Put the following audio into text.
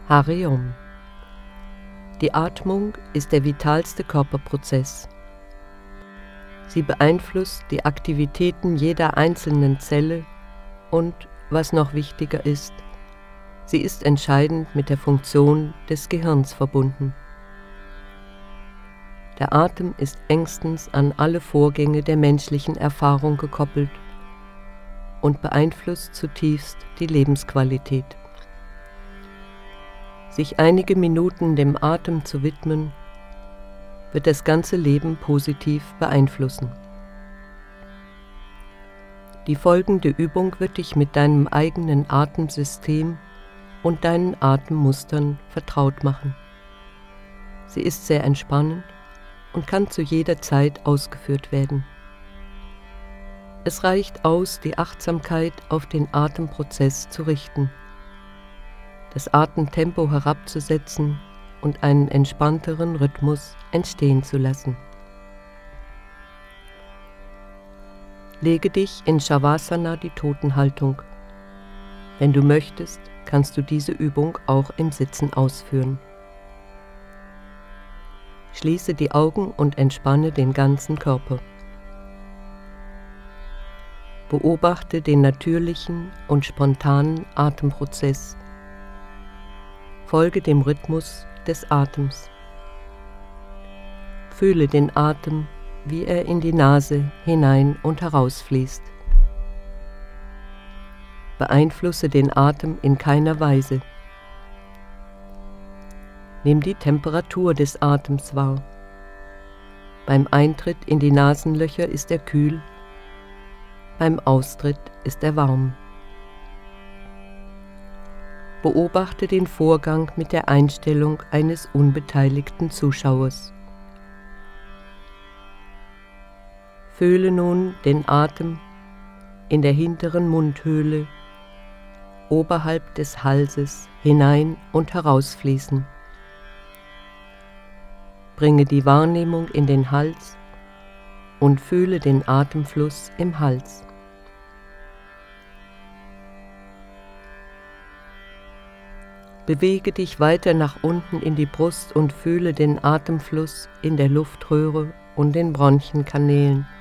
Hari Om. Die Atmung ist der vitalste Körperprozess. Sie beeinflusst die Aktivitäten jeder einzelnen Zelle und, was noch wichtiger ist, sie ist entscheidend mit der Funktion des Gehirns verbunden. Der Atem ist engstens an alle Vorgänge der menschlichen Erfahrung gekoppelt und beeinflusst zutiefst die Lebensqualität. Sich einige Minuten dem Atem zu widmen, wird das ganze Leben positiv beeinflussen. Die folgende Übung wird dich mit deinem eigenen Atemsystem und deinen Atemmustern vertraut machen. Sie ist sehr entspannend und kann zu jeder Zeit ausgeführt werden. Es reicht aus, die Achtsamkeit auf den Atemprozess zu richten, das Atemtempo herabzusetzen und einen entspannteren Rhythmus entstehen zu lassen. Lege dich in Shavasana, die Totenhaltung. Wenn du möchtest, kannst du diese Übung auch im Sitzen ausführen. Schließe die Augen und entspanne den ganzen Körper. Beobachte den natürlichen und spontanen Atemprozess. Folge dem Rhythmus des Atems. Fühle den Atem, wie er in die Nase hinein und herausfließt. Beeinflusse den Atem in keiner Weise. Nimm die Temperatur des Atems wahr. Beim Eintritt in die Nasenlöcher ist er kühl, beim Austritt ist er warm. Beobachte den Vorgang mit der Einstellung eines unbeteiligten Zuschauers. Fühle nun den Atem in der hinteren Mundhöhle, oberhalb des Halses hinein und herausfließen. Bringe die Wahrnehmung in den Hals und fühle den Atemfluss im Hals. Bewege dich weiter nach unten in die Brust und fühle den Atemfluss in der Luftröhre und den Bronchienkanälen